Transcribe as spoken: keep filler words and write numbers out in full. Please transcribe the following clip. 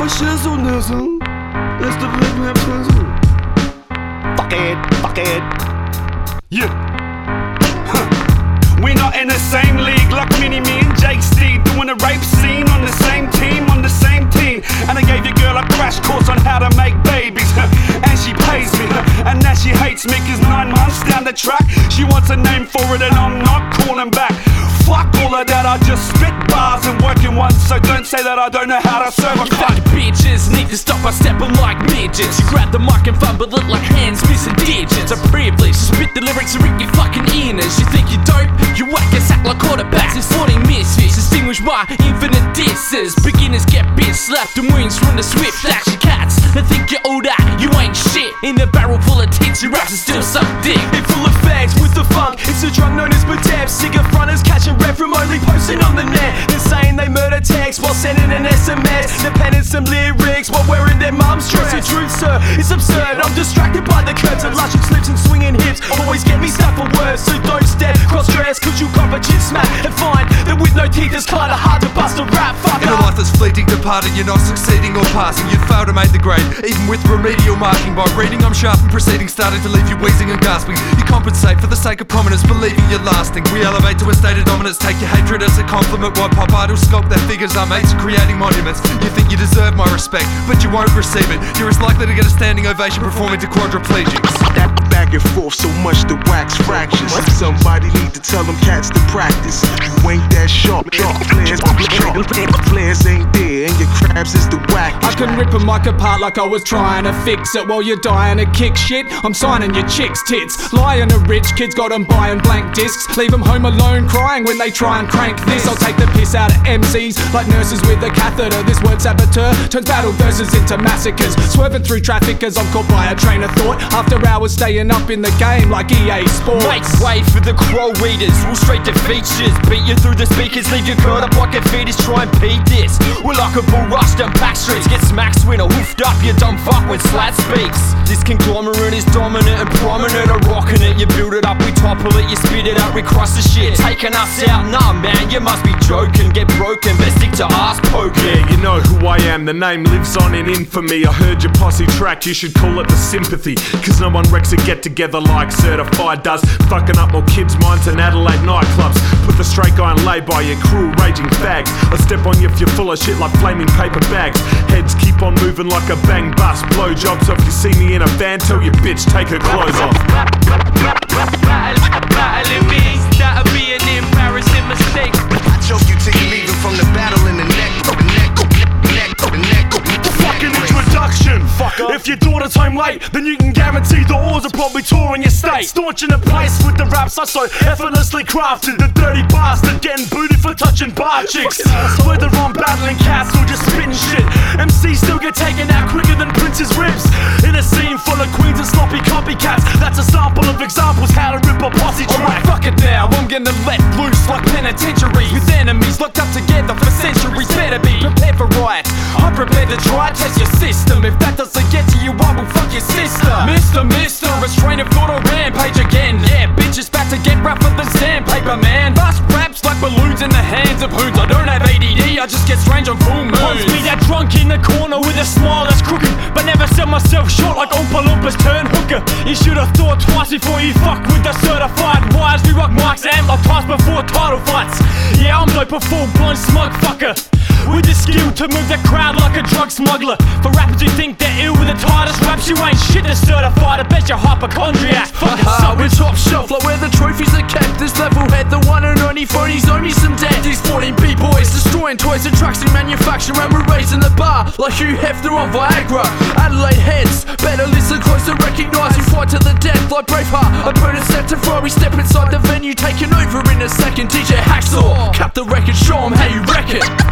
for shizzle nizzle. It's the big man pizzle. Fuck it, fuck it. Yeah. Huh. We're not in the same league like Mini Me and Jake Steed, doing a rape scene on the same team, on the same team. And I gave your girl a crash course on how to make babies, and she pays me, and now she hates me cause nine months down the track she wants a name for it and I'm not calling back. Fuck all of that, I just spit bars and work in one, so don't say that I don't know how to serve a fuck. Bitches need to stop by stepping like midgets. You grab the mic and fumble it like hands missing digits. A privilege to spit the lyrics and rip your fucking ears. You think you're dope? You whack us act like quarterbacks. It's sporting misfits, distinguished by infinite disses. Beginners get bit slapped and wings from the swift action cats. They think you're all that, you ain't shit. In the barrel full of tits, your raps are still suck dick. It full of fags with the funk. It's a drug known as Badab. Cigar fronters catching rep from only posting on the net and saying they murder text while sending an S M S. They're penning some lyrics while wearing their mum's dress. The truth, sir, it's absurd. I'm distracted by the curtain, luscious lips and swinging hips. Always get me stuck for words, so don't step cross-dress, cause you cop a chin smack and find that with no teeth it's kinda hard to bust a rap. Fuck in a life that's fleeting, departing, you're not succeeding or passing. You'd fail to make the grade, even with remedial marking. By reading, I'm sharp and proceeding, starting to leave you wheezing and gasping. You compensate for the sake of prominence, believing you're lasting. We elevate to a state of dominance, take your hatred as a compliment. Why pop idols sculpt their figures, our mates are creating monuments. You think you deserve my respect, but you won't receive it. You're as likely to get a standing ovation performing to quadriplegics. Back and forth so much the wax fractures. Somebody need to tell them cats to practice. You ain't that sharp, sharp. Players, players ain't there, and your crabs is the whack. I can rip a mic apart like I was trying to fix it while you're dying to kick shit. I'm signing your chicks' tits. Lying to rich kids, got them buying blank discs. Leave them home alone crying when they try and crank this. I'll take the piss out of M Cs like nurses with a catheter. This word saboteur turns battle verses into massacres. Swerving through traffic as I'm caught by a train of thought. After hours staying up in the game like E A Sports. Make way for the crow readers, all straight to features. Beat you through the speakers, leave you curled up like a fetus. Try and beat this. We're like a bull rush down back streets. Get smacked, swinner, hoofed up, you dumb fuck when Slat speaks. This conglomerate is dominant and prominent. I'm rocking it, you build it up, we topple it, you spit it out, we cross the shit. Taking us out, nah man, you must be joking. Get broken, best stick to ass poking. Yeah, you know who I am, the name lives on in infamy. I heard your posse track, you should call it the sympathy. Cause no one wrecks a get together like Certified does. Fucking up more kids' minds than Adelaide nightclubs. Put the straight guy and lay by your cruel raging fags. I step on you if you're full of shit like flaming paper bags. Heads keep on moving like a bang bus. Blow jobs. So if you see me in a van, tell your bitch take her clothes off. Battling me, that'll be an embarrassing mistake. I choke you till you leaving from the battle in the neck, neck, neck, neck. Fucking introduction, fucker. If your daughter's home late, then you can guarantee the oars are probably touring your state. Staunching the place with the raps I so effortlessly crafted. The dirty bastard getting booted for touching bar chicks. Whether I'm battling cats or just spitting shit, M Cs still get taken out quicker than Prince's ribs. In a scene full of queens and sloppy copycats, that's a sample of examples how to rip a posse track. Alright, fuck it now, I'm gonna let loose like penitentiaries. With enemies locked up together for centuries. Better be prepared for riots. I'm prepared to try to test your system. If that doesn't get to you, I will fuck your sister. Mister, mister, restraining thought or rampage again. Yeah, bitches back to get rougher than sandpaper, man. Bust raps like balloons in the hands of hoons. I don't have A D D, I just get strange on full moons. Punch me that drunk in the corner with a smile that's crooked, but never sell myself short like Oompa Loompas turn hooker. You should have thought twice before you fuck with the certified wires. We rock mics and like twice before title fights. Yeah, I'm dope, a full-blown smug fucker with the skill to move the crowd like a drug smuggler. For rappers who think they're ill with the tightest raps, you ain't shit to certified. I bet you're hypochondriac. Fucking uh, we're top shelf, like where the trophies are kept. This level head, the one and only phonies owe me some debt. These fourteen B-boys destroying toys and trucks in manufacture, and we're raising the bar like Hugh Hefner on Viagra. Adelaide heads, better listen close to recognise we fight to the death like Braveheart. Opponent set to fry, we step inside the venue, taking over in a second. D J Hacksaw, cut the record, show 'em how you reckon.